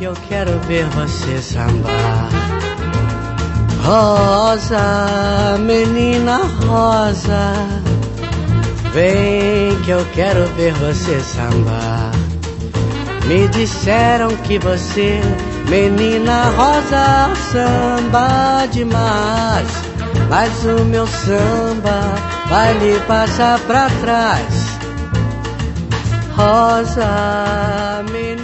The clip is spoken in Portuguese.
que eu quero ver você sambar. Rosa, menina rosa, vem que eu quero ver você sambar. Me disseram que você, menina rosa, samba demais, mas o meu samba vai lhe passar pra trás. Rosa, menina